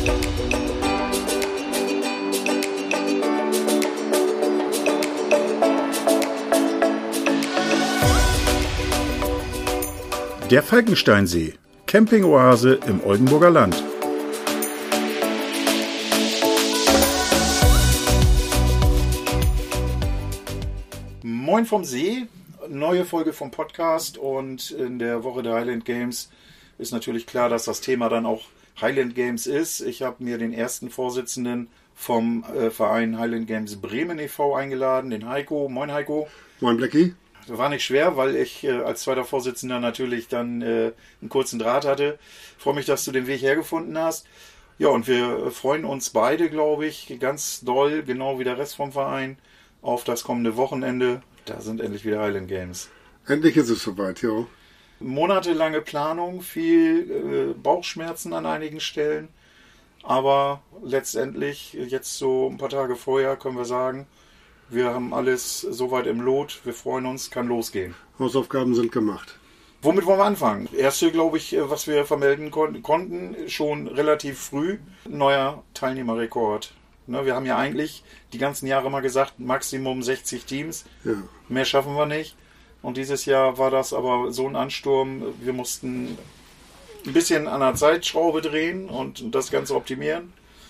Der Falkensteinsee, Campingoase im Oldenburger Land. Moin vom See, neue Folge vom Podcast, und in der Woche der Highland Games ist natürlich klar, dass das Thema dann auch Highland Games ist. Ich habe mir den ersten Vorsitzenden vom Verein Highland Games Bremen e.V. eingeladen, den Heiko. Moin Heiko. Moin Blackie. War nicht schwer, weil ich als zweiter Vorsitzender natürlich dann einen kurzen Draht hatte. Freue mich, dass du den Weg hergefunden hast. Ja, und wir freuen uns beide, glaube ich, ganz doll, genau wie der Rest vom Verein, auf das kommende Wochenende. Da sind endlich wieder Highland Games. Endlich ist es soweit, ja. Monatelange Planung, viel Bauchschmerzen an einigen Stellen. Aber letztendlich, jetzt so ein paar Tage vorher, können wir sagen, wir haben alles soweit im Lot. Wir freuen uns, kann losgehen. Hausaufgaben sind gemacht. Womit wollen wir anfangen? Erste, glaube ich, was wir vermelden konnten, schon relativ früh, neuer Teilnehmerrekord. Ne, wir haben ja eigentlich die ganzen Jahre mal gesagt, Maximum 60 Teams. Ja. Mehr schaffen wir nicht. Und dieses Jahr war das aber so ein Ansturm. Wir mussten ein bisschen an der Zeitschraube drehen und das Ganze optimieren.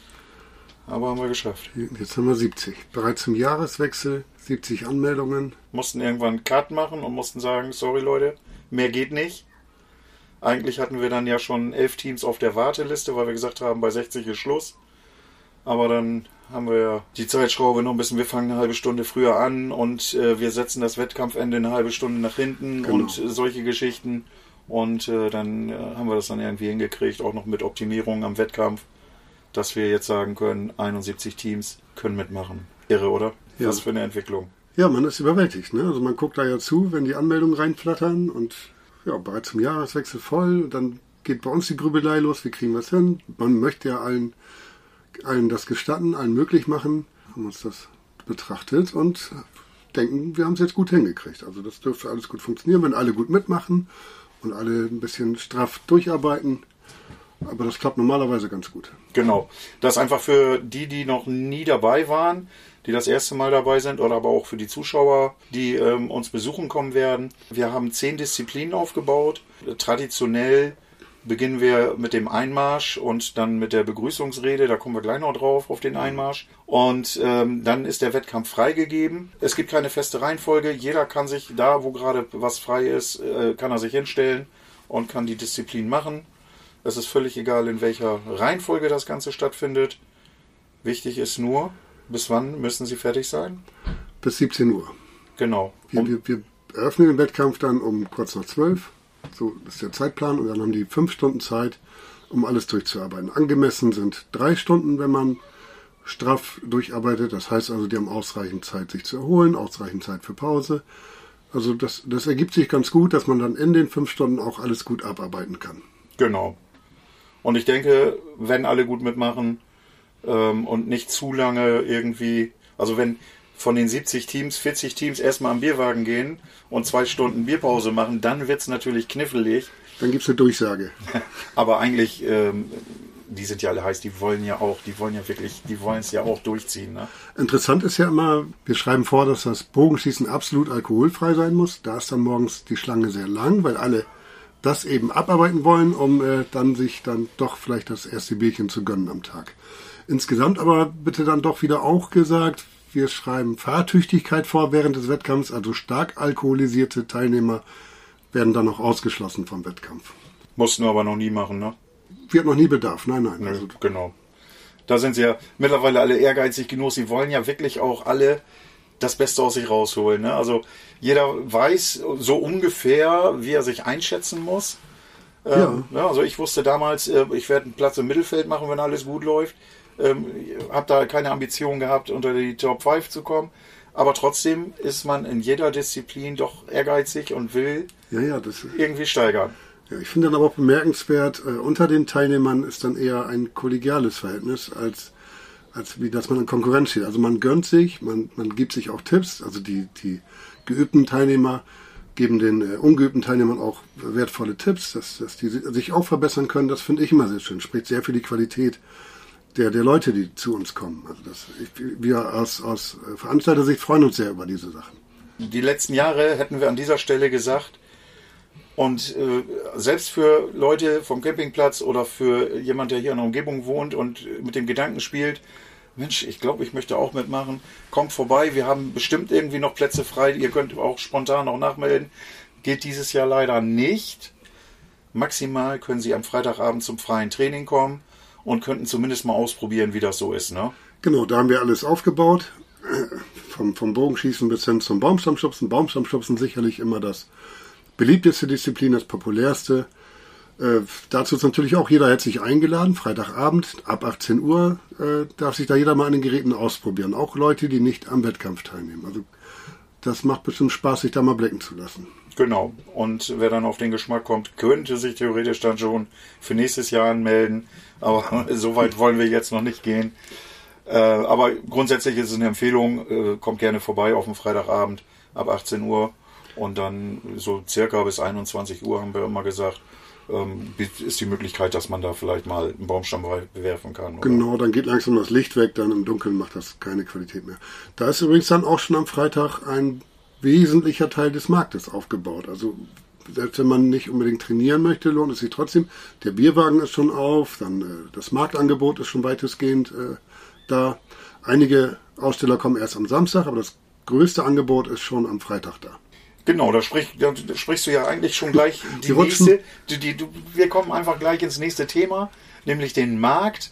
Aber haben wir geschafft. Jetzt haben wir 70. Bereits zum Jahreswechsel 70 Anmeldungen. Mussten irgendwann einen Cut machen und mussten sagen, sorry Leute, mehr geht nicht. Eigentlich hatten wir dann ja schon 11 Teams auf der Warteliste, weil wir gesagt haben, bei 60 ist Schluss. Aber dann haben wir ja die Zeitschraube noch ein bisschen, wir fangen eine halbe Stunde früher an und wir setzen das Wettkampfende eine halbe Stunde nach hinten, genau. Und solche Geschichten. Und dann haben wir das dann irgendwie hingekriegt, auch noch mit Optimierung am Wettkampf, dass wir jetzt sagen können, 71 Teams können mitmachen. Irre, oder? Ja. Was für eine Entwicklung. Ja, man ist überwältigt, ne? Also man guckt da ja zu, wenn die Anmeldungen reinflattern und ja, bereits zum Jahreswechsel voll. Und dann geht bei uns die Grübelei los, wie kriegen wir es hin? Man möchte ja allen das gestatten, allen möglich machen. Haben uns das betrachtet und denken, wir haben es jetzt gut hingekriegt. Also das dürfte alles gut funktionieren, wenn alle gut mitmachen und alle ein bisschen straff durcharbeiten. Aber das klappt normalerweise ganz gut. Genau. Das einfach für die noch nie dabei waren, die das erste Mal dabei sind, oder aber auch für die Zuschauer, die uns besuchen kommen werden. Wir haben 10 Disziplinen aufgebaut. Traditionell beginnen wir mit dem Einmarsch und dann mit der Begrüßungsrede. Da kommen wir gleich noch drauf, auf den Einmarsch. Und dann ist der Wettkampf freigegeben. Es gibt keine feste Reihenfolge. Jeder kann sich da, wo gerade was frei ist, kann er sich hinstellen und kann die Disziplin machen. Es ist völlig egal, in welcher Reihenfolge das Ganze stattfindet. Wichtig ist nur, bis wann müssen sie fertig sein? Bis 17 Uhr. Genau. Wir eröffnen den Wettkampf dann um kurz nach 12. So ist der Zeitplan. Und dann haben die 5 Stunden Zeit, um alles durchzuarbeiten. Angemessen sind 3 Stunden, wenn man straff durcharbeitet. Das heißt also, die haben ausreichend Zeit, sich zu erholen, ausreichend Zeit für Pause. Also das ergibt sich ganz gut, dass man dann in den 5 Stunden auch alles gut abarbeiten kann. Genau. Und ich denke, wenn alle gut mitmachen und nicht zu lange irgendwie, also wenn von den 70 Teams, 40 Teams erstmal am Bierwagen gehen und 2 Stunden Bierpause machen, dann wird es natürlich knifflig. Dann gibt es eine Durchsage. Aber eigentlich, die sind ja alle heiß, die wollen es ja auch durchziehen. Ne? Interessant ist ja immer, wir schreiben vor, dass das Bogenschießen absolut alkoholfrei sein muss. Da ist dann morgens die Schlange sehr lang, weil alle das eben abarbeiten wollen, um sich dann doch vielleicht das erste Bierchen zu gönnen am Tag. Insgesamt aber bitte dann doch wieder auch gesagt, wir schreiben Fahrtüchtigkeit vor während des Wettkampfs, also stark alkoholisierte Teilnehmer werden dann noch ausgeschlossen vom Wettkampf. Mussten wir aber noch nie machen, ne? Wir haben noch nie Bedarf, nein. Nö, also, genau. Da sind sie ja mittlerweile alle ehrgeizig genug, sie wollen ja wirklich auch alle das Beste aus sich rausholen. Ne? Also jeder weiß so ungefähr, wie er sich einschätzen muss. Ja. Also ich wusste damals, ich werde einen Platz im Mittelfeld machen, wenn alles gut läuft. Habe da keine Ambition gehabt, unter die Top 5 zu kommen. Aber trotzdem ist man in jeder Disziplin doch ehrgeizig und will das irgendwie steigern. Ja, ich finde dann aber auch bemerkenswert, unter den Teilnehmern ist dann eher ein kollegiales Verhältnis, als wie dass man in Konkurrenz steht. Also man gönnt sich, man gibt sich auch Tipps, also die geübten Teilnehmer geben den ungeübten Teilnehmern auch wertvolle Tipps, dass die sich auch verbessern können. Das finde ich immer sehr schön. Spricht sehr für die Qualität der Leute, die zu uns kommen. Also wir aus Veranstalter-Sicht freuen uns sehr über diese Sachen. Die letzten Jahre hätten wir an dieser Stelle gesagt, und selbst für Leute vom Campingplatz oder für jemand, der hier in der Umgebung wohnt und mit dem Gedanken spielt, Mensch, ich glaube, ich möchte auch mitmachen, kommt vorbei, wir haben bestimmt irgendwie noch Plätze frei, ihr könnt auch spontan noch nachmelden. Geht dieses Jahr leider nicht. Maximal können Sie am Freitagabend zum freien Training kommen und könnten zumindest mal ausprobieren, wie das so ist, ne? Genau, da haben wir alles aufgebaut. Vom Bogenschießen bis hin zum Baumstammschubsen. Baumstammschubsen sicherlich immer das beliebteste Disziplin, das populärste. Dazu ist natürlich auch jeder herzlich eingeladen. Freitagabend ab 18 Uhr darf sich da jeder mal an den Geräten ausprobieren. Auch Leute, die nicht am Wettkampf teilnehmen. Also das macht bestimmt Spaß, sich da mal blicken zu lassen. Genau. Und wer dann auf den Geschmack kommt, könnte sich theoretisch dann schon für nächstes Jahr anmelden. Aber so weit wollen wir jetzt noch nicht gehen. Aber grundsätzlich ist es eine Empfehlung. Kommt gerne vorbei auf dem Freitagabend ab 18 Uhr. Und dann so circa bis 21 Uhr, haben wir immer gesagt, ist die Möglichkeit, dass man da vielleicht mal einen Baumstamm bewerfen kann. Oder? Genau, dann geht langsam das Licht weg, dann im Dunkeln macht das keine Qualität mehr. Da ist übrigens dann auch schon am Freitag ein wesentlicher Teil des Marktes aufgebaut. Also selbst wenn man nicht unbedingt trainieren möchte, lohnt es sich trotzdem. Der Bierwagen ist schon auf, dann das Marktangebot ist schon weitestgehend da. Einige Aussteller kommen erst am Samstag, aber das größte Angebot ist schon am Freitag da. Genau, da sprichst du ja eigentlich schon gleich die nächste. Wir kommen einfach gleich ins nächste Thema, nämlich den Markt.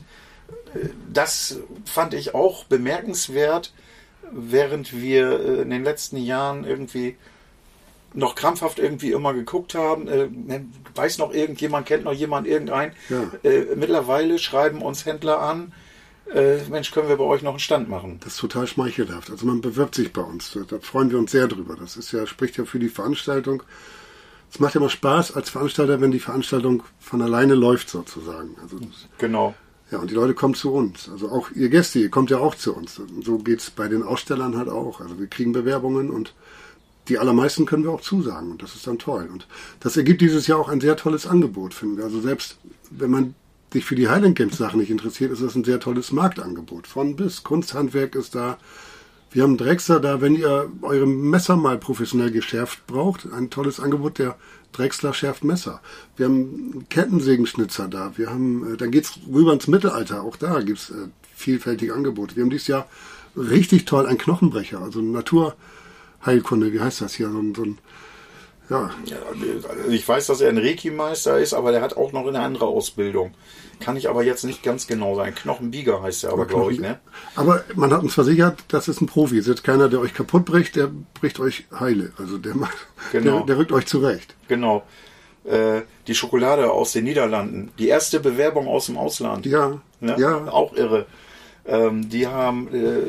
Das fand ich auch bemerkenswert, während wir in den letzten Jahren irgendwie noch krampfhaft irgendwie immer geguckt haben. Weiß noch irgendjemand, kennt noch jemand irgendeinen? Ja. Mittlerweile schreiben uns Händler an, Mensch, können wir bei euch noch einen Stand machen? Das ist total schmeichelhaft. Also man bewirbt sich bei uns. Da freuen wir uns sehr drüber. Das ist ja, spricht ja für die Veranstaltung. Es macht ja immer Spaß als Veranstalter, wenn die Veranstaltung von alleine läuft sozusagen. Also, genau. Ja, und die Leute kommen zu uns. Also auch ihr Gäste, ihr kommt ja auch zu uns. Und so geht's bei den Ausstellern halt auch. Also wir kriegen Bewerbungen und die allermeisten können wir auch zusagen. Und das ist dann toll. Und das ergibt dieses Jahr auch ein sehr tolles Angebot, finden wir. Also selbst wenn man sich für die Highland Games Sachen nicht interessiert, ist das ein sehr tolles Marktangebot. Von bis. Kunsthandwerk ist da. Wir haben Drechsler da, wenn ihr eure Messer mal professionell geschärft braucht. Ein tolles Angebot, der Drechsler schärft Messer. Wir haben Kettensägenschnitzer da. Wir haben, dann geht's rüber ins Mittelalter. Auch da gibt's vielfältige Angebote. Wir haben dieses Jahr richtig toll einen Knochenbrecher, also Naturheilkunde. Wie heißt das hier? So ein ja. Ich weiß, dass er ein Reiki-Meister ist, aber der hat auch noch eine andere Ausbildung. Kann ich aber jetzt nicht ganz genau sein. Knochenbieger heißt er aber, glaube ich, ne? Aber man hat uns versichert, das ist ein Profi. Es ist jetzt keiner, der euch kaputt bricht, der bricht euch heile. Also der macht, genau. der rückt euch zurecht. Genau. Die Schokolade aus den Niederlanden. Die erste Bewerbung aus dem Ausland. Ja. Ne? Ja. Auch irre. Die haben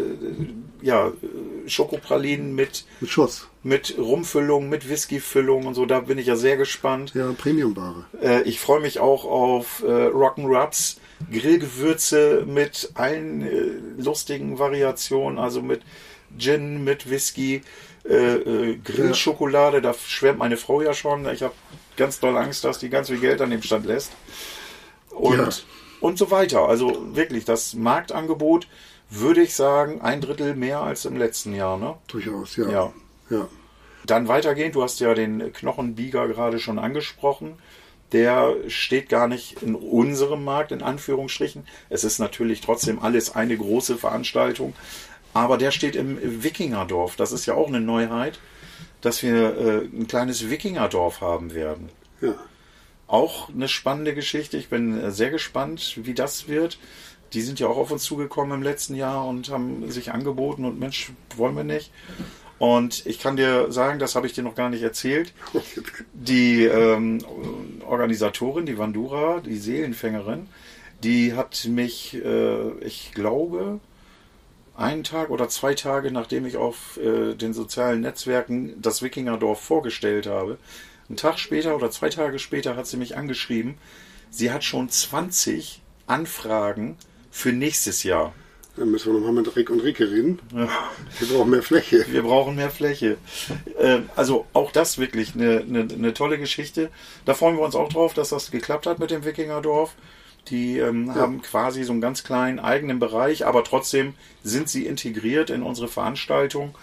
Schokopralinen mit Schuss. Mit Rumfüllung, mit Whiskyfüllung und so. Da bin ich ja sehr gespannt. Ja, Premiumware. Ich freue mich auch auf Rock'n'Rubs, Grillgewürze mit allen lustigen Variationen, also mit Gin, mit Whisky, Grillschokolade. Da schwärmt meine Frau ja schon. Ich habe ganz doll Angst, dass die ganz viel Geld an dem Stand lässt. Und so weiter. Also wirklich, das Marktangebot, würde ich sagen, 1/3 mehr als im letzten Jahr. Ne? Durchaus, ja. Dann weitergehend, du hast ja den Knochenbieger gerade schon angesprochen. Der steht gar nicht in unserem Markt, in Anführungsstrichen. Es ist natürlich trotzdem alles eine große Veranstaltung. Aber der steht im Wikingerdorf. Das ist ja auch eine Neuheit, dass wir ein kleines Wikingerdorf haben werden. Ja. Auch eine spannende Geschichte. Ich bin sehr gespannt, wie das wird. Die sind ja auch auf uns zugekommen im letzten Jahr und haben sich angeboten und Mensch, wollen wir nicht. Und ich kann dir sagen, das habe ich dir noch gar nicht erzählt, die Organisatorin, die Vandura, die Seelenfängerin, die hat mich, ich glaube, 1 Tag oder 2 Tage, nachdem ich auf den sozialen Netzwerken das Wikingerdorf vorgestellt habe, 1 Tag später oder 2 Tage später hat sie mich angeschrieben, sie hat schon 20 Anfragen für nächstes Jahr. Dann müssen wir nochmal mit Rick und Rike reden. Ja. Wir brauchen mehr Fläche. Wir brauchen mehr Fläche. Also auch das wirklich eine tolle Geschichte. Da freuen wir uns auch drauf, dass das geklappt hat mit dem Wikingerdorf. Die haben quasi so einen ganz kleinen eigenen Bereich, aber trotzdem sind sie integriert in unsere Veranstaltung.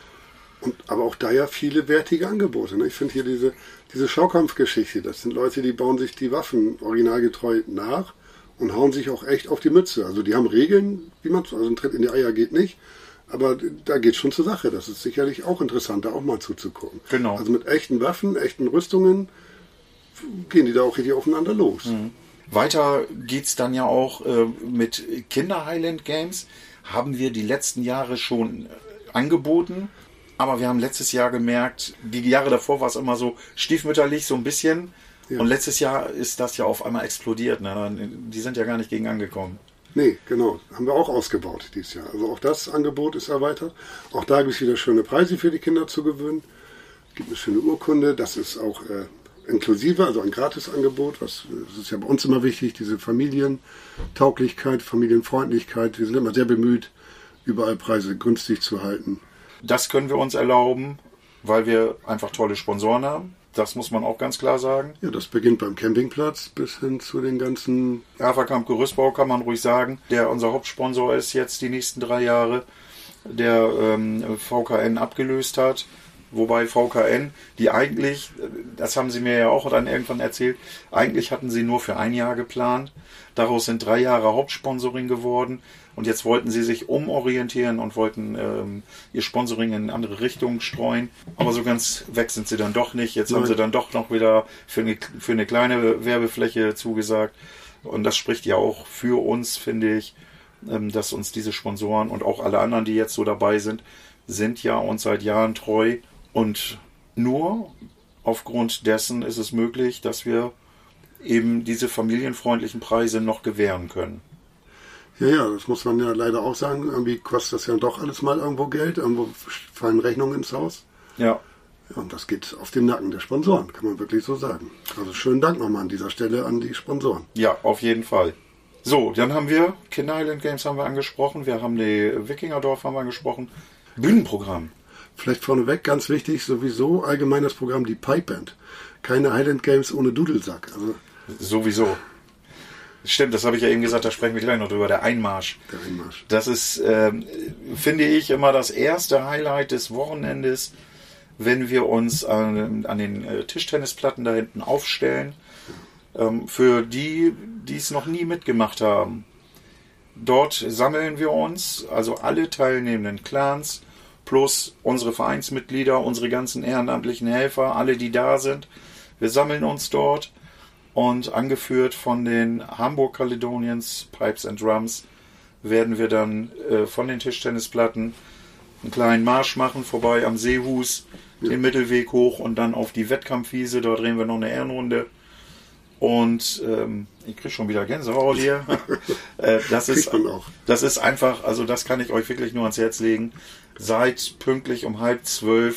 Aber auch da ja viele wertige Angebote. Ne? Ich finde hier diese Schaukampfgeschichte, das sind Leute, die bauen sich die Waffen originalgetreu nach und hauen sich auch echt auf die Mütze. Also die haben Regeln, wie man also ein Tritt in die Eier geht nicht, aber da geht schon zur Sache. Das ist sicherlich auch interessant, da auch mal zuzugucken. Genau. Also mit echten Waffen, echten Rüstungen gehen die da auch richtig aufeinander los. Mhm. Weiter geht's dann ja auch mit Kinder-Highland Games. Haben wir die letzten Jahre schon angeboten. Aber wir haben letztes Jahr gemerkt, die Jahre davor war es immer so stiefmütterlich, so ein bisschen. Ja. Und letztes Jahr ist das ja auf einmal explodiert. Ne? Die sind ja gar nicht gegen angekommen. Nee, genau. Haben wir auch ausgebaut dieses Jahr. Also auch das Angebot ist erweitert. Auch da gibt es wieder schöne Preise für die Kinder zu gewinnen. Es gibt eine schöne Urkunde. Das ist auch inklusive, also ein Gratisangebot. Das ist ja bei uns immer wichtig, diese Familientauglichkeit, Familienfreundlichkeit. Wir sind immer sehr bemüht, überall Preise günstig zu halten. Das können wir uns erlauben, weil wir einfach tolle Sponsoren haben. Das muss man auch ganz klar sagen. Ja, das beginnt beim Campingplatz bis hin zu den ganzen... Haferkamp Gerüstbau kann man ruhig sagen, der unser Hauptsponsor ist jetzt die nächsten 3 Jahre, der VKN abgelöst hat. Wobei VKN, die eigentlich, das haben sie mir ja auch dann irgendwann erzählt, eigentlich hatten sie nur für 1 Jahr geplant. Daraus sind 3 Jahre Hauptsponsoring geworden. Und jetzt wollten sie sich umorientieren und wollten ihr Sponsoring in andere Richtungen streuen. Aber so ganz weg sind sie dann doch nicht. Jetzt haben sie dann doch noch wieder für eine kleine Werbefläche zugesagt. Und das spricht ja auch für uns, finde ich, dass uns diese Sponsoren und auch alle anderen, die jetzt so dabei sind ja uns seit Jahren treu. Und nur aufgrund dessen ist es möglich, dass wir eben diese familienfreundlichen Preise noch gewähren können. Ja, das muss man ja leider auch sagen. Irgendwie kostet das ja doch alles mal irgendwo Geld. Irgendwo fallen Rechnungen ins Haus. Ja. Ja, und das geht auf den Nacken der Sponsoren, kann man wirklich so sagen. Also schönen Dank nochmal an dieser Stelle an die Sponsoren. Ja, auf jeden Fall. So, dann haben wir Kinder Highland Games haben wir angesprochen. Wir haben die Wikingerdorf haben wir angesprochen. Bühnenprogramm. Vielleicht vorneweg, ganz wichtig, sowieso allgemeines Programm, die Pipe Band. Keine Highland Games ohne Dudelsack. Also sowieso. Stimmt, das habe ich ja eben gesagt, da sprechen wir gleich noch drüber, der Einmarsch. Der Einmarsch. Das ist, finde ich, immer das erste Highlight des Wochenendes, wenn wir uns an den Tischtennisplatten da hinten aufstellen. Für die, die es noch nie mitgemacht haben. Dort sammeln wir uns, also alle teilnehmenden Clans, plus unsere Vereinsmitglieder, unsere ganzen ehrenamtlichen Helfer, alle, die da sind. Wir sammeln uns dort. Und angeführt von den Hamburg Caledonians Pipes and Drums werden wir dann von den Tischtennisplatten einen kleinen Marsch machen, vorbei am Seehus, den Mittelweg hoch und dann auf die Wettkampfwiese. Dort drehen wir noch eine Ehrenrunde. Und ich kriege schon wieder Gänsehaut hier. Das ist einfach, also das kann ich euch wirklich nur ans Herz legen. Seid pünktlich um 11:30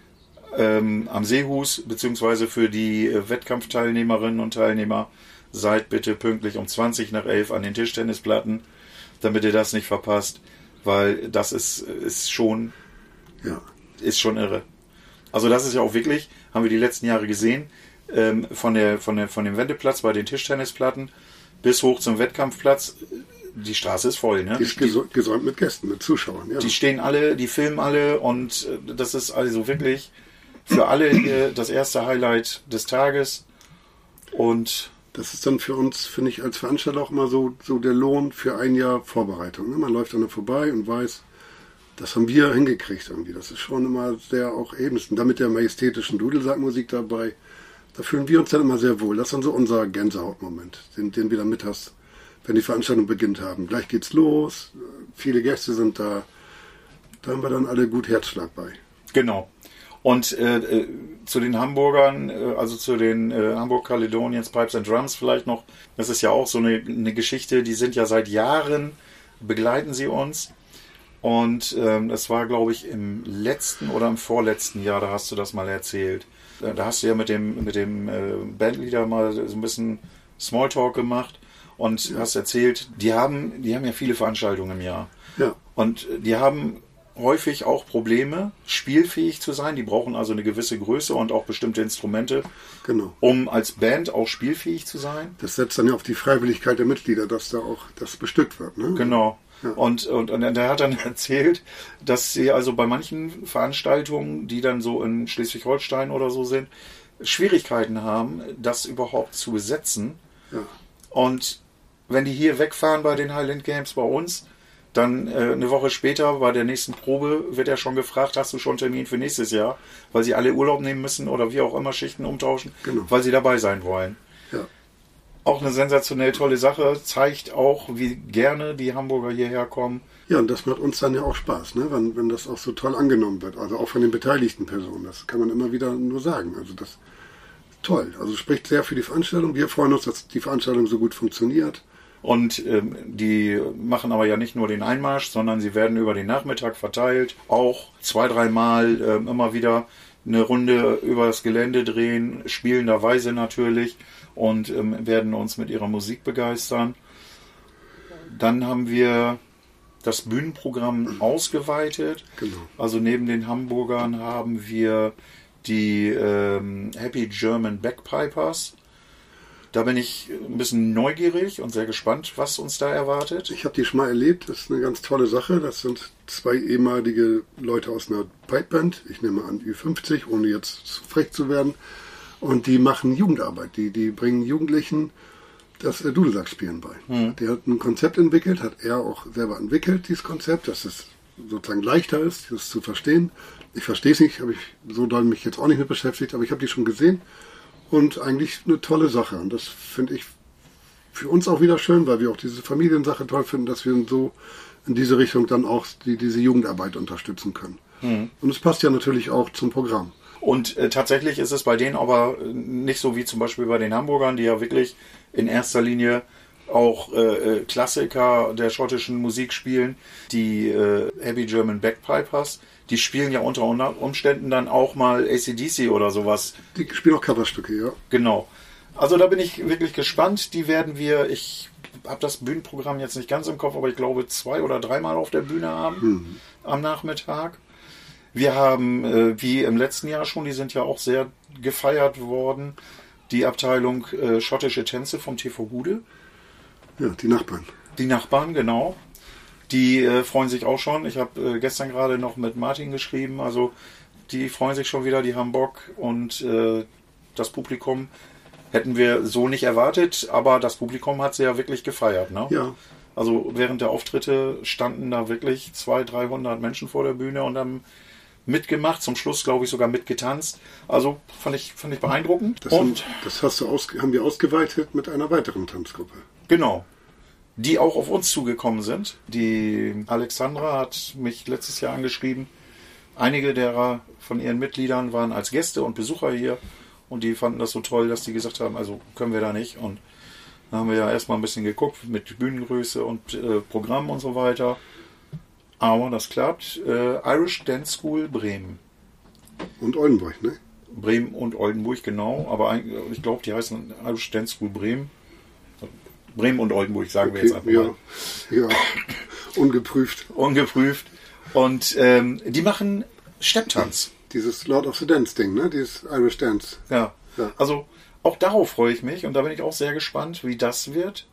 am Seehus, beziehungsweise für die Wettkampfteilnehmerinnen und Teilnehmer, seid bitte pünktlich um 11:20 an den Tischtennisplatten, damit ihr das nicht verpasst, weil das ist schon irre. Also das ist ja auch wirklich, haben wir die letzten Jahre gesehen, von dem Wendeplatz bei den Tischtennisplatten bis hoch zum Wettkampfplatz, die Straße ist voll. Ne? Die ist gesäumt mit Gästen, mit Zuschauern. Ja. Die stehen alle, die filmen alle und das ist also wirklich für alle das erste Highlight des Tages. Und das ist dann für uns, finde ich, als Veranstalter auch immer so der Lohn für 1 Jahr Vorbereitung. Ne? Man läuft dann da vorbei und weiß, das haben wir hingekriegt irgendwie. Das ist schon immer sehr auch eben. Und damit der majestätischen Dudelsackmusik dabei, da fühlen wir uns dann immer sehr wohl. Das ist dann so unser Gänsehautmoment, den wir dann mit hast, wenn die Veranstaltung beginnt haben. Gleich geht's los, viele Gäste sind da. Da haben wir dann alle gut Herzschlag bei. Genau. Und zu den Hamburgern, also zu den Hamburg Caledonians Pipes and Drums vielleicht noch, das ist ja auch so eine Geschichte, die sind ja seit Jahren, begleiten sie uns. Und das war, glaube ich, im letzten oder im vorletzten Jahr, da hast du das mal erzählt. Da hast du ja mit dem Bandleader mal so ein bisschen Smalltalk gemacht und hast erzählt, die haben ja viele Veranstaltungen im Jahr. Ja. Und die haben häufig auch Probleme, spielfähig zu sein. Die brauchen also eine gewisse Größe und auch bestimmte Instrumente, Genau. um als Band auch spielfähig zu sein. Das setzt dann ja auf die Freiwilligkeit der Mitglieder, dass da auch das bestückt wird. Ne? Genau. Ja. Und der hat dann erzählt, dass sie also bei manchen Veranstaltungen, die dann so in Schleswig-Holstein oder so sind, Schwierigkeiten haben, das überhaupt zu besetzen. Ja. Und wenn die hier wegfahren bei den Highland Games bei uns, dann eine Woche später bei der nächsten Probe wird er schon gefragt, hast du schon einen Termin für nächstes Jahr? Weil sie alle Urlaub nehmen müssen oder wie auch immer Schichten umtauschen, Genau. weil sie dabei sein wollen. Ja. Auch eine sensationell tolle Sache, zeigt auch, wie gerne die Hamburger hierher kommen. Ja, und das macht uns dann ja auch Spaß, ne? wenn das auch so toll angenommen wird. Also auch von den beteiligten Personen. Das kann man immer wieder nur sagen. Also das ist toll. Also spricht sehr für die Veranstaltung. Wir freuen uns, dass die Veranstaltung so gut funktioniert. Und die machen aber ja nicht nur den Einmarsch, sondern sie werden über den Nachmittag verteilt. Auch 2-3 Mal immer wieder eine Runde über das Gelände drehen, spielenderweise natürlich, und werden uns mit ihrer Musik begeistern. Dann haben wir das Bühnenprogramm ausgeweitet. Genau. Also neben den Hamburgern haben wir die Happy German Bagpipers. Da bin ich ein bisschen neugierig und sehr gespannt, was uns da erwartet. Ich habe die schon mal erlebt. Das ist eine ganz tolle Sache. Das sind 2 ehemalige Leute aus einer Pipeband. Ich nehme an Ü50, ohne jetzt zu frech zu werden. Und die machen Jugendarbeit. Die bringen Jugendlichen das Dudelsackspielen bei. Der hat ein Konzept entwickelt, hat er auch selber entwickelt, dieses Konzept, dass es sozusagen leichter ist, das zu verstehen. Ich verstehe es nicht, habe ich so doll mich jetzt auch nicht mit beschäftigt, aber ich habe die schon gesehen und eigentlich eine tolle Sache. Und das finde ich für uns auch wieder schön, weil wir auch diese Familiensache toll finden, dass wir so in diese Richtung dann auch diese Jugendarbeit unterstützen können. Und es passt ja natürlich auch zum Programm. Und tatsächlich ist es bei denen aber nicht so wie zum Beispiel bei den Hamburgern, die ja wirklich in erster Linie auch Klassiker der schottischen Musik spielen. Die Happy German Bagpipers, die spielen ja unter Umständen dann auch mal AC/DC oder sowas. Die spielen auch Coverstücke, ja. Genau. Also da bin ich wirklich gespannt. Die werden wir, ich habe das Bühnenprogramm jetzt nicht ganz im Kopf, aber ich glaube 2 oder 3 Mal auf der Bühne haben am Nachmittag. Wir haben, wie im letzten Jahr schon, die sind ja auch sehr gefeiert worden, die Abteilung schottische Tänze vom TV Hude. Ja, die Nachbarn. Die Nachbarn, genau. Die freuen sich auch schon. Ich habe gestern gerade noch mit Martin geschrieben. Also die freuen sich schon wieder, die haben Bock. Und das Publikum hätten wir so nicht erwartet. Aber das Publikum hat sie ja wirklich gefeiert. Ne? Ja. Also während der Auftritte standen da wirklich 200-300 Menschen vor der Bühne und haben mitgemacht, zum Schluss glaube ich sogar mitgetanzt. Also fand ich beeindruckend. Das haben wir ausgeweitet mit einer weiteren Tanzgruppe. Genau. Die auch auf uns zugekommen sind. Die Alexandra hat mich letztes Jahr angeschrieben. Einige derer von ihren Mitgliedern waren als Gäste und Besucher hier und die fanden das so toll, dass die gesagt haben, also können wir da nicht. Und dann haben wir ja erstmal ein bisschen geguckt mit Bühnengröße und Programm und so weiter. Aber das klappt. Irish Dance School Bremen. Und Oldenburg, ne? Bremen und Oldenburg, genau. Aber ich glaube, die heißen Irish Dance School Bremen. Bremen und Oldenburg, sagen wir jetzt einfach mal. Ja, ungeprüft. Ungeprüft. Und die machen Stepptanz. Dieses Lord of the Dance-Ding, ne? Dieses Irish Dance. Ja. Also auch darauf freue ich mich und da bin ich auch sehr gespannt, wie das wird.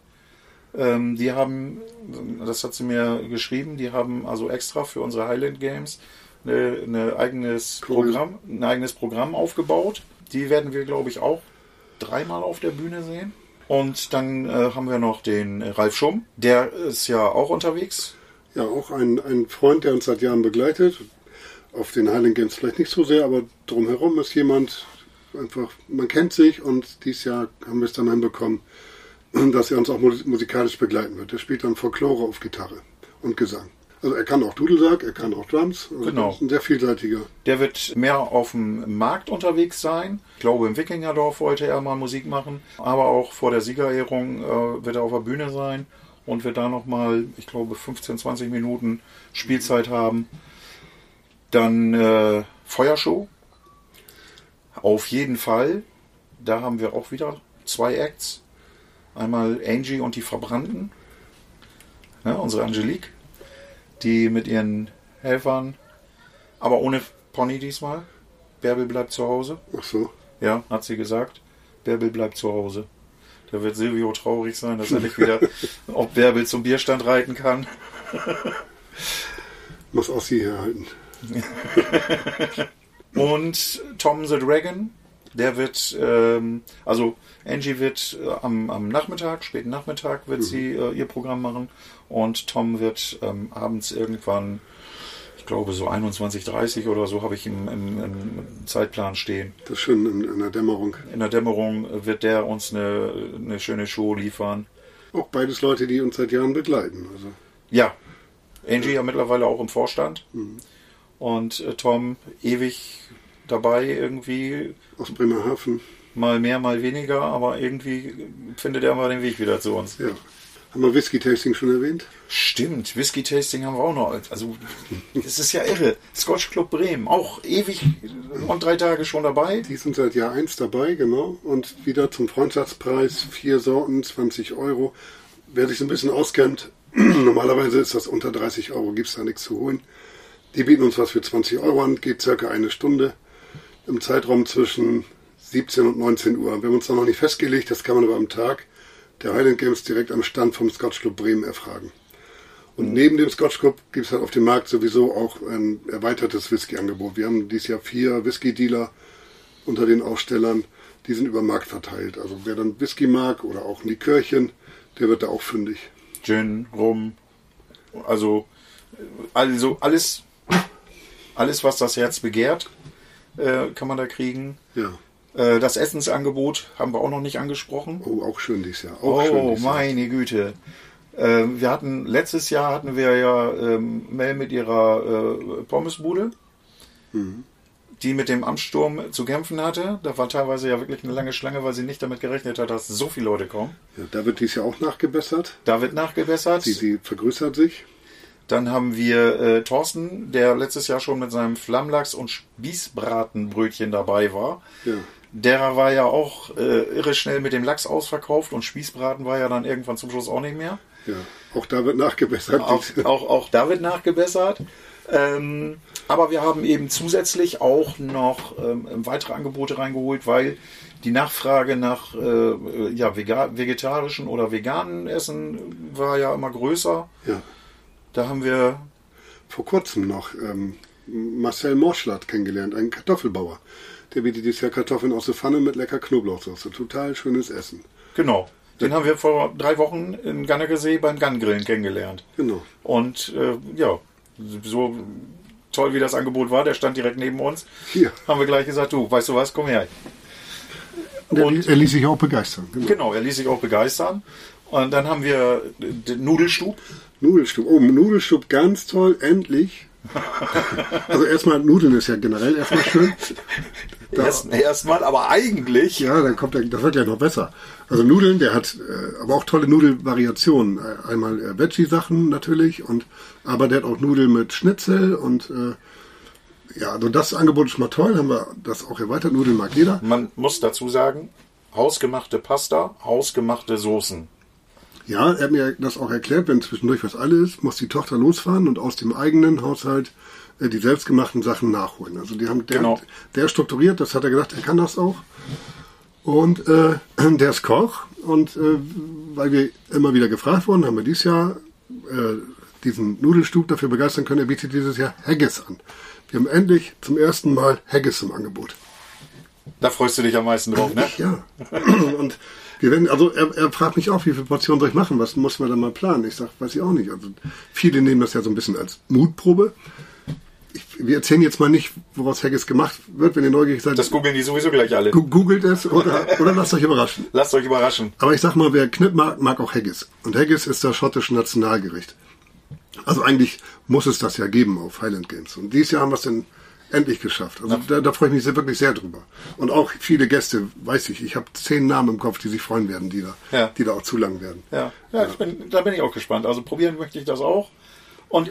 Die haben, das hat sie mir geschrieben, die haben also extra für unsere Highland Games ein eigenes Programm aufgebaut. Die werden wir, glaube ich, auch 3-mal auf der Bühne sehen. Und dann haben wir noch den Ralf Schumm, der ist ja auch unterwegs. Ja, auch ein Freund, der uns seit Jahren begleitet. Auf den Highland Games vielleicht nicht so sehr, aber drumherum ist jemand, einfach, man kennt sich und dieses Jahr haben wir es dann hinbekommen, dass er uns auch musikalisch begleiten wird. Er spielt dann Folklore auf Gitarre und Gesang. Also er kann auch Dudelsack, er kann auch Drums. Also genau. Das ist ein sehr vielseitiger. Der wird mehr auf dem Markt unterwegs sein. Ich glaube, im Wikingerdorf wollte er mal Musik machen. Aber auch vor der Siegerehrung wird er auf der Bühne sein und wird da nochmal, ich glaube, 15-20 Minuten Spielzeit haben. Dann Feuershow. Auf jeden Fall. Da haben wir auch wieder 2 Acts. Einmal Angie und die Verbrannten, ja, unsere Angelique, die mit ihren Helfern, aber ohne Pony diesmal. Bärbel bleibt zu Hause. Ach so. Ja, hat sie gesagt. Bärbel bleibt zu Hause. Da wird Silvio traurig sein, dass er nicht wieder auf Bärbel zum Bierstand reiten kann. Muss auch sie herhalten. Und Tom the Dragon, der wird, also Angie wird am Nachmittag, späten Nachmittag, wird sie ihr Programm machen. Und Tom wird abends irgendwann, ich glaube so 21:30 oder so, habe ich im Zeitplan stehen. Das ist schön in der Dämmerung. In der Dämmerung wird der uns eine schöne Show liefern. Auch beides Leute, die uns seit Jahren begleiten. Also. Ja, Angie ja mittlerweile auch im Vorstand. Und Tom ewig dabei irgendwie. Aus Bremerhaven. Mal mehr, mal weniger, aber irgendwie findet er mal den Weg wieder zu uns. Ja. Haben wir Whisky-Tasting schon erwähnt? Stimmt, Whisky-Tasting haben wir auch noch. Also, das ist ja irre. Scotch Club Bremen, auch ewig und 3 Tage schon dabei. Die sind seit Jahr 1 dabei, genau. Und wieder zum Freundschaftspreis, 4 Sorten, 20 €. Wer sich so ein bisschen auskennt, normalerweise ist das unter 30 €, gibt es da nichts zu holen. Die bieten uns was für 20 € an, geht circa 1 Stunde im Zeitraum zwischen 17 und 19 Uhr. Wir haben uns da noch nicht festgelegt, das kann man aber am Tag der Highland Games direkt am Stand vom Scotch Club Bremen erfragen. Und neben dem Scotch Club gibt es halt auf dem Markt sowieso auch ein erweitertes Whisky-Angebot. Wir haben dieses Jahr 4 Whisky-Dealer unter den Ausstellern, die sind über den Markt verteilt. Also wer dann Whisky mag oder auch ein Likörchen, der wird da auch fündig. Gin, Rum, also alles, was das Herz begehrt, kann man da kriegen. Ja. Das Essensangebot haben wir auch noch nicht angesprochen. Oh, auch schön dieses Jahr. Meine Güte. Letztes Jahr hatten wir ja Mel mit ihrer Pommesbude, die mit dem Amtssturm zu kämpfen hatte. Da war teilweise ja wirklich eine lange Schlange, weil sie nicht damit gerechnet hat, dass so viele Leute kommen. Ja, da wird dieses Jahr auch nachgebessert. Da wird nachgebessert. Sie vergrößert sich. Dann haben wir Thorsten, der letztes Jahr schon mit seinem Flammlachs- und Spießbratenbrötchen dabei war. Ja. Der war ja auch irre schnell mit dem Lachs ausverkauft und Spießbraten war ja dann irgendwann zum Schluss auch nicht mehr. Ja, auch da wird nachgebessert. Auch da wird nachgebessert. Aber wir haben eben zusätzlich auch noch weitere Angebote reingeholt, weil die Nachfrage nach vegetarischen oder veganen Essen war ja immer größer. Ja. Da haben wir vor kurzem noch Marcel Morschlatt kennengelernt, einen Kartoffelbauer. Der bietet dieses Jahr Kartoffeln aus der Pfanne mit lecker Knoblauchsoße. Total schönes Essen. Genau. Den haben wir vor 3 Wochen in Gannegesee beim Gangrillen kennengelernt. Genau. Und so toll wie das Angebot war, der stand direkt neben uns. Hier. Haben wir gleich gesagt, du, weißt du was, komm her. Und er ließ sich auch begeistern. Genau, er ließ sich auch begeistern. Und dann haben wir den Nudelstub. Nudelstub, ganz toll, endlich. Also erstmal, Nudeln ist ja generell erstmal schön. Erstmal, aber eigentlich. Ja, dann das wird ja noch besser. Also Nudeln, der hat aber auch tolle Nudelvariationen. Einmal Veggie-Sachen natürlich, aber der hat auch Nudeln mit Schnitzel und also das Angebot ist mal toll, haben wir das auch erweitert. Nudeln mag jeder. Man muss dazu sagen, hausgemachte Pasta, hausgemachte Soßen. Ja, er hat mir das auch erklärt, wenn zwischendurch was alle ist, muss die Tochter losfahren und aus dem eigenen Haushalt die selbstgemachten Sachen nachholen. Also der strukturiert, das hat er gesagt, er kann das auch. Und der ist Koch und weil wir immer wieder gefragt wurden, haben wir dieses Jahr diesen Nudelstub dafür begeistern können. Er bietet dieses Jahr Haggis an. Wir haben endlich zum ersten Mal Haggis im Angebot. Da freust du dich am meisten drauf, ne? Ja. Und er fragt mich auch, wie viele Portionen soll ich machen? Was muss man da mal planen? Ich sage, weiß ich auch nicht. Also viele nehmen das ja so ein bisschen als Mutprobe. Wir erzählen jetzt mal nicht, woraus Haggis gemacht wird, wenn ihr neugierig seid. Das googeln die sowieso gleich alle. Googelt es oder lasst euch überraschen. Lasst euch überraschen. Aber ich sag mal, wer Knip mag auch Haggis. Und Haggis ist das schottische Nationalgericht. Also eigentlich muss es das ja geben auf Highland Games. Und dieses Jahr haben wir es dann endlich geschafft. Also da freue ich mich wirklich sehr drüber. Und auch viele Gäste, weiß ich habe 10 Namen im Kopf, die sich freuen werden, die da auch zulangen werden. Ja. Da bin ich auch gespannt. Also probieren möchte ich das auch. Und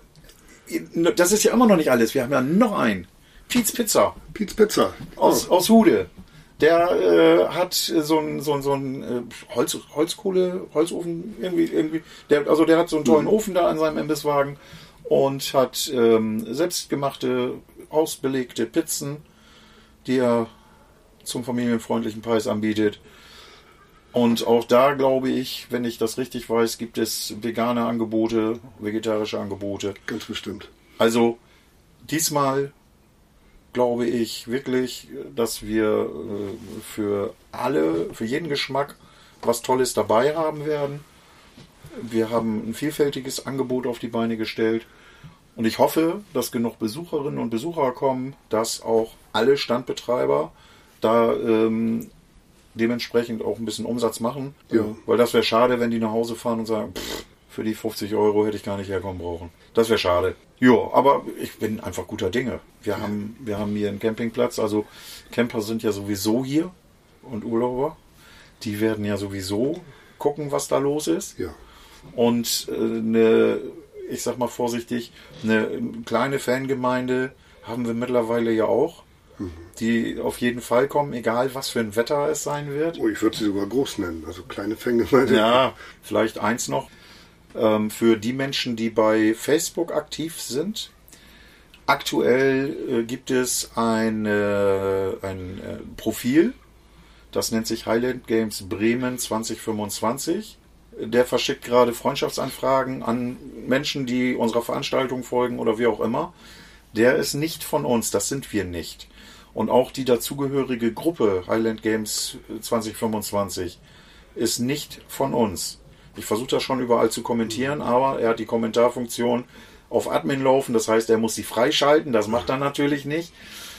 das ist ja immer noch nicht alles. Wir haben ja noch einen. Pietz Pizza. Pietz Pizza. Aus Hude. Der hat so einen Holzofen irgendwie. Der hat so einen tollen Ofen da an seinem Imbisswagen. und hat selbstgemachte, ausbelegte Pizzen, die er zum familienfreundlichen Preis anbietet. Und auch da glaube ich, wenn ich das richtig weiß, gibt es vegane Angebote, vegetarische Angebote. Ganz bestimmt. Also diesmal glaube ich wirklich, dass wir für jeden Geschmack was Tolles dabei haben werden. Wir haben ein vielfältiges Angebot auf die Beine gestellt. Und ich hoffe, dass genug Besucherinnen und Besucher kommen, dass auch alle Standbetreiber da dementsprechend auch ein bisschen Umsatz machen. Ja. Weil das wäre schade, wenn die nach Hause fahren und sagen, für die 50 € hätte ich gar nicht herkommen brauchen. Das wäre schade. Ja, aber ich bin einfach guter Dinge. Wir haben hier einen Campingplatz, also Camper sind ja sowieso hier und Urlauber. Die werden ja sowieso gucken, was da los ist. Ja. Und ich sag mal vorsichtig, eine kleine Fangemeinde haben wir mittlerweile ja auch, die auf jeden Fall kommen, egal was für ein Wetter es sein wird. Oh, ich würde sie sogar groß nennen, also kleine Fangemeinde. Ja, vielleicht eins noch. Für die Menschen, die bei Facebook aktiv sind. Aktuell gibt es ein Profil, das nennt sich Highland Games Bremen 2025. Der verschickt gerade Freundschaftsanfragen an Menschen, die unserer Veranstaltung folgen oder wie auch immer. Der ist nicht von uns, das sind wir nicht. Und auch die dazugehörige Gruppe Highland Games 2025 ist nicht von uns. Ich versuche das schon überall zu kommentieren, aber er hat die Kommentarfunktion auf Admin laufen, das heißt, er muss sie freischalten, das macht er natürlich nicht.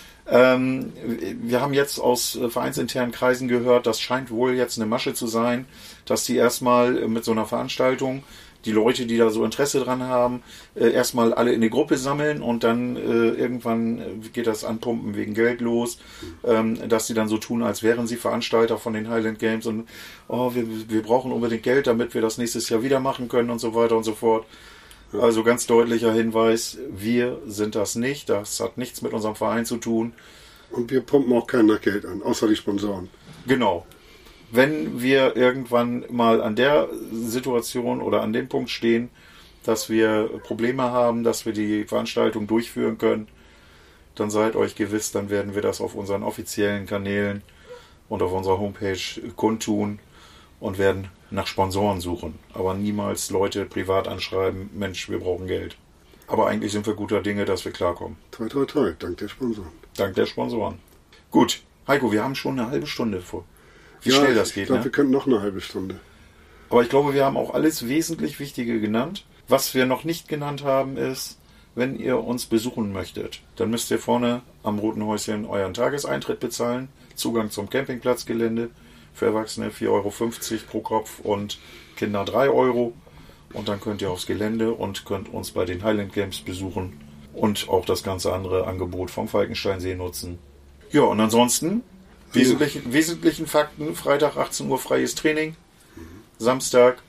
Wir haben jetzt aus vereinsinternen Kreisen gehört, das scheint wohl jetzt eine Masche zu sein, dass sie erstmal mit so einer Veranstaltung die Leute, die da so Interesse dran haben, erstmal alle in die Gruppe sammeln und dann irgendwann geht das Anpumpen wegen Geld los, dass sie dann so tun, als wären sie Veranstalter von den Highland Games und wir brauchen unbedingt Geld, damit wir das nächstes Jahr wieder machen können und so weiter und so fort. Ja. Also ganz deutlicher Hinweis, wir sind das nicht, das hat nichts mit unserem Verein zu tun. Und wir pumpen auch kein nach Geld an, außer die Sponsoren. Genau. Wenn wir irgendwann mal an der Situation oder an dem Punkt stehen, dass wir Probleme haben, dass wir die Veranstaltung durchführen können, dann seid euch gewiss, dann werden wir das auf unseren offiziellen Kanälen und auf unserer Homepage kundtun und werden nach Sponsoren suchen. Aber niemals Leute privat anschreiben, Mensch, wir brauchen Geld. Aber eigentlich sind wir guter Dinge, dass wir klarkommen. Toi, toi, toi, dank der Sponsoren. Dank der Sponsoren. Gut, Heiko, wir haben schon eine halbe Stunde vor. Wie schnell das geht. Ich glaube, wir könnten noch eine halbe Stunde. Aber ich glaube, wir haben auch alles wesentlich Wichtige genannt. Was wir noch nicht genannt haben, ist, wenn ihr uns besuchen möchtet, dann müsst ihr vorne am Roten Häuschen euren Tageseintritt bezahlen. Zugang zum Campingplatzgelände. Für Erwachsene 4,50 € pro Kopf und Kinder 3 €. Und dann könnt ihr aufs Gelände und könnt uns bei den Highland Games besuchen und auch das ganze andere Angebot vom Falkensteinsee nutzen. Ja, und ansonsten wesentlichen Fakten: Freitag 18 Uhr freies Training, Samstag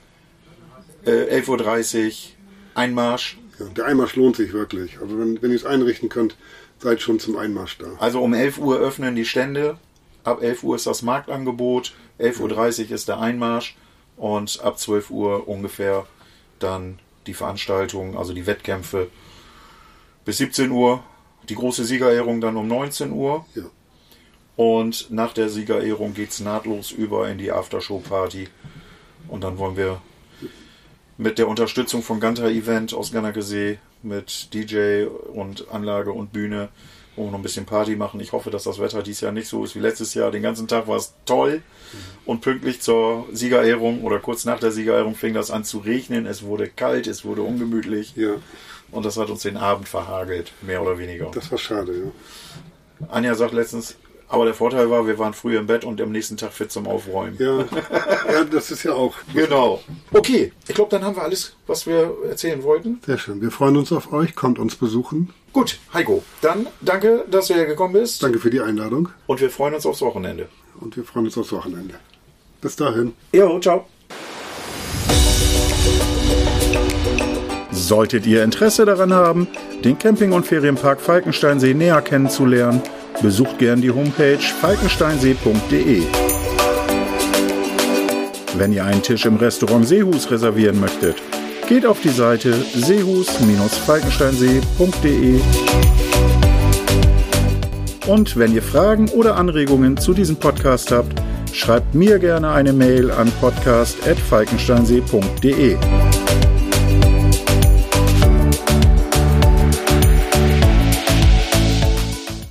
11:30 Uhr Einmarsch. Ja, der Einmarsch lohnt sich wirklich. Also wenn ihr es einrichten könnt, seid schon zum Einmarsch da. Also um 11 Uhr öffnen die Stände, ab 11 Uhr ist das Marktangebot, 11:30 Uhr ist der Einmarsch und ab 12 Uhr ungefähr dann die Veranstaltung, also die Wettkämpfe bis 17 Uhr, die große Siegerehrung dann um 19 Uhr. Ja. Und nach der Siegerehrung geht es nahtlos über in die Aftershow-Party. Und dann wollen wir mit der Unterstützung von Ganter Event aus Gannerkesee mit DJ und Anlage und Bühne wo wir noch ein bisschen Party machen. Ich hoffe, dass das Wetter dieses Jahr nicht so ist wie letztes Jahr. Den ganzen Tag war es toll. Und pünktlich zur Siegerehrung oder kurz nach der Siegerehrung fing das an zu regnen. Es wurde kalt, es wurde ungemütlich. Ja. Und das hat uns den Abend verhagelt, mehr oder weniger. Das war schade, ja. Anja sagt letztens, aber der Vorteil war, wir waren früh im Bett und am nächsten Tag fit zum Aufräumen. Ja, ja, das ist ja auch. Genau. Okay, ich glaube, dann haben wir alles, was wir erzählen wollten. Sehr schön. Wir freuen uns auf euch. Kommt uns besuchen. Gut, Heiko, dann danke, dass du hergekommen bist. Danke für die Einladung. Und wir freuen uns aufs Wochenende. Und wir freuen uns aufs Wochenende. Bis dahin. Jo, ciao. Solltet ihr Interesse daran haben, den Camping- und Ferienpark Falkensteinsee näher kennenzulernen, besucht gern die Homepage falkensteinsee.de. Wenn ihr einen Tisch im Restaurant Seehus reservieren möchtet, geht auf die Seite seehus-falkensteinsee.de. Und wenn ihr Fragen oder Anregungen zu diesem Podcast habt, schreibt mir gerne eine Mail an podcast@falkensteinsee.de.